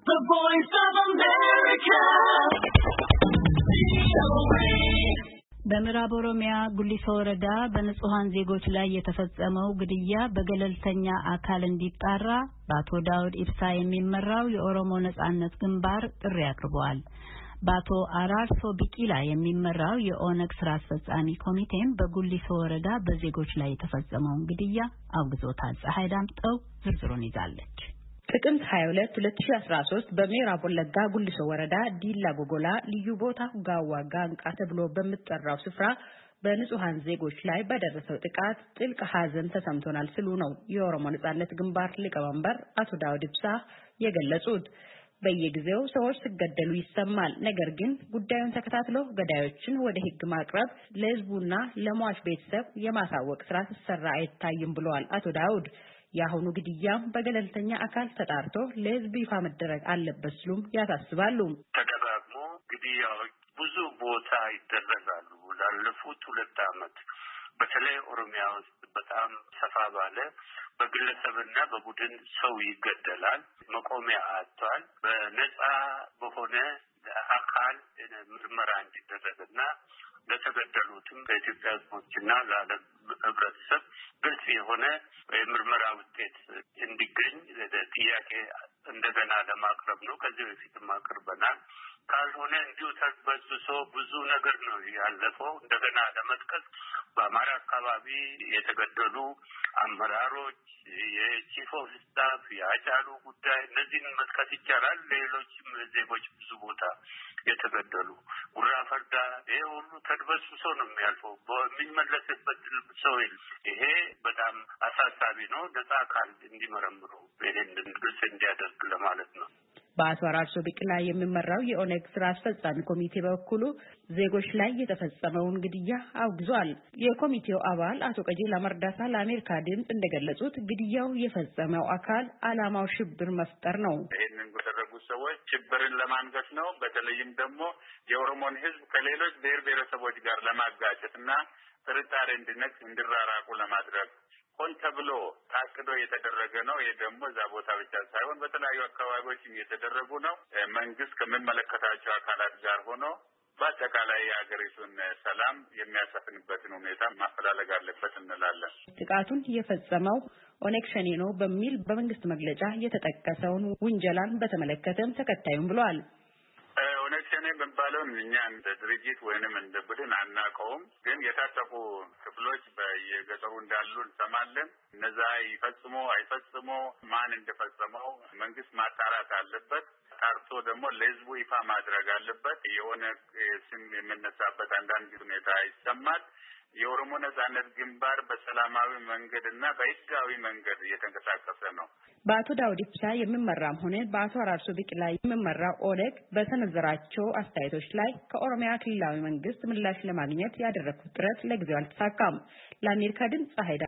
The Voice of America. በምዕራብ ኦሮሚያ ጉሊሶ ወረዳ በንጹሃን ዜጎች ላይ የተፈጸመው ግድያ በገለልተኛ አካል እንዲጣራ በአቶ ዳውድ ኢብሳ የሚመራው የኦሮሞ ነጻነት ግንባር ጥሪ አቅርቧል። በአቶ አራርሶ ቢቂላ የሚመራው የኦነግ ስራ አስፈጻሚ ኮሚቴም በጉሊሶ ወረዳ በዜጎች ላይ የተፈጸመውን ግድያ አውግዞታል። ፀሐይ ዳምጠው ዝርዝሩን ይዛለች። ጥቅምት 22 2013 በምዕራብ ወለጋ ጉሊሶ ወረዳ ዲላ ጎጎላ ልዩ ቦታ ጋዋ ጋንቃ ተብሎ በሚጠራው ስፍራ በንጹሃን ዜጎች ላይ በደረሰው ጥቃት ጥልቅ ሐዘን ተሰምቶናል ሲሉ ነው የኦሮሞ ነጻነት ግንባር ሊቀመንበር አቶ ዳውድ ኢብሳ የገለጹት። በየጊዜው ሰዎች ሲገደሉ ይሰማል። ነገር ግን ጉዳዩን ተከታትሎ ገዳዮችን ወደ ሕግ ማቅረብ ለህዝቡና ለሟች ቤተሰብ የማሳወቅ ስራ ሲሰራ አይታይም ብለዋል አቶ ዳውድ። ያሁኑ ግድያም በገለልተኛ አካል ተጣርቶ ለህዝብ ይፋ መደረግ አለበት ሲሉም ያሳስባሉ። ተደጋግሞ ግድያዎች ብዙ ቦታ ይደረጋሉ። ላለፉት 2 ዓመት በተለይ ኦሮሚያ ውስጥ በጣም ሰፋ ባለ በግለሰብና በቡድን ሰው ይገደላል። መቆሚያ አጥቷል። በነፃ በሆነ አካል ምርመራ እንዲደረግና ለተገደሉትም በኢትዮጵያ ህዝቦችና ለዓለም ህብረተሰብ ግልጽ የሆነ የምርመራ ውጤት እንዲገኝ ጥያቄ እንደገና ለማቅረብ ነው። ከዚህ በፊትም አቅርበናል። ካልሆነ እንዲሁ ተበስብሶ ብዙ ነገር ነው ያለፈው። እንደገና ለመጥቀስ በአማራ አካባቢ የተገደሉ አመራሮች፣ የቺፍ ኦፍ ስታፍ፣ የአጫሉ ጉዳይ እነዚህን መጥቀስ ይቻላል። ሌሎችም ዜጎች ብዙ ቦታ የተገደሉ ጉራ ፈርዳ፣ ይሄ ሁሉ ተድበስብሶ ነው የሚያልፈው። በሚመለስበት ሰው ይሄ በጣም አሳሳቢ ነው። ነፃ አካል እንዲመረምሩ ይሄንን ግልጽ እንዲያደርግ ለማለት ነው። በአቶ አራርሶ ቢቂላ የሚመራው የኦነግ ስራ አስፈጻሚ ኮሚቴ በኩሉ ዜጎች ላይ የተፈጸመውን ግድያ አውግዟል። የኮሚቴው አባል አቶ ቀጀላ መርዳሳ ለአሜሪካ ድምፅ እንደገለጹት ግድያው የፈጸመው አካል ዓላማው ሽብር መፍጠር ነው። ይህንን ያደረጉት ሰዎች ሽብርን ለማንገስ ነው። በተለይም ደግሞ የኦሮሞን ሕዝብ ከሌሎች ብሔር ብሔረሰቦች ጋር ለማጋጨትና ጥርጣሬ እንዲራራቁ ለማድረግ ሆን ተብሎ ታቅዶ የተደረገ ነው። ይሄ ደግሞ እዛ ቦታ ብቻ ሳይሆን በተለያዩ አካባቢዎችም የተደረጉ ነው። መንግስት ከሚመለከታቸው አካላት ጋር ሆኖ በአጠቃላይ የሀገሪቱን ሰላም የሚያሰፍንበትን ሁኔታ ማፈላለግ አለበት እንላለን። ጥቃቱን የፈጸመው ኦነግ ሸኔ ነው በሚል በመንግስት መግለጫ የተጠቀሰውን ውንጀላን በተመለከተም ተከታዩም ብለዋል። ኦነግ ሸኔ የሚባለውን እኛ እንደ ድርጅት ወይንም እንደ ቡድን አናውቀውም። ግን የታጠቁ ክፍሎች በየገጠሩ እንዳሉ እንሰማለን። እነዛ ይፈጽሞ አይፈጽሞ ማን እንደፈጸመው መንግስት ማጣራት አለበት። ታርቶ ደግሞ ለህዝቡ ይፋ ማድረግ አለበት። የኦነግ ስም የምነሳበት አንዳንድ ሁኔታ ይሰማል። የኦሮሞ ነጻነት ግንባር በሰላማዊ መንገድና በህጋዊ መንገድ እየተንቀሳቀሰ ነው። በአቶ ዳውድ ኢብሳ የሚመራም ሆነ በአቶ አራርሶ ቢቂላ የሚመራው ኦነግ በሰነዘራቸው አስተያየቶች ላይ ከኦሮሚያ ክልላዊ መንግስት ምላሽ ለማግኘት ያደረኩት ጥረት ለጊዜው አልተሳካም። ለአሜሪካ ድምፅ ፀሐይ